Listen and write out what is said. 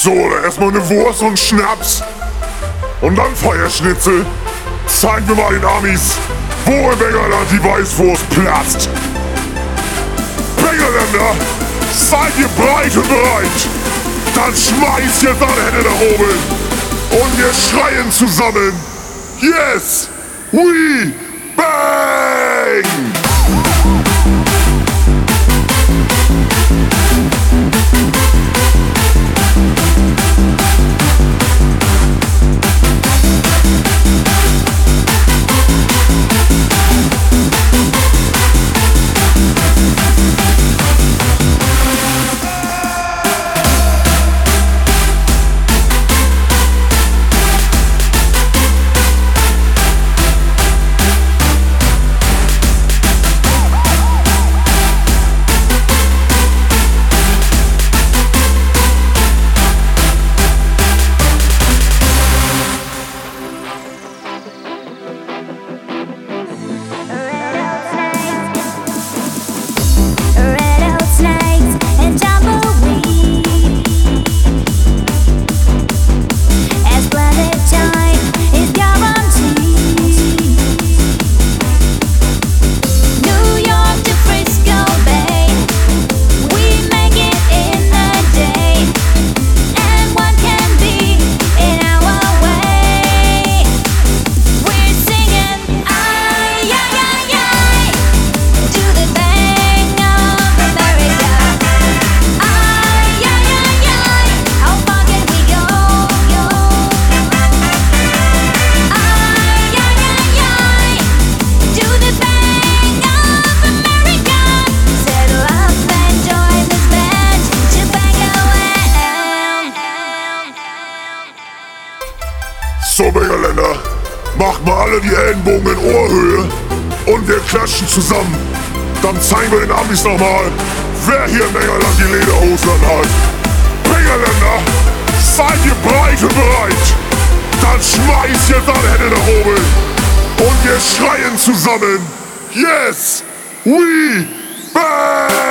So, erstmal eine Wurst und Schnaps. Und dann Feuerschnitzel. Zeigen wir mal den Amis, wo im Bengerland die Weißwurst platzt. Bengerländer, seid ihr breit und bereit? Dann schmeißt jetzt alle Hände nach oben. Und wir schreien zusammen. Yes, we bang! So, Bengerländer, macht mal alle die Ellenbogen in Ohrhöhe und wir klatschen zusammen. Dann zeigen wir den Amis nochmal, wer hier im Bengerland die Lederhosen anhat. Bengerländer, seid ihr breit und bereit? Dann schmeißt jetzt alle Hände nach oben und wir schreien zusammen. Yes, we bang!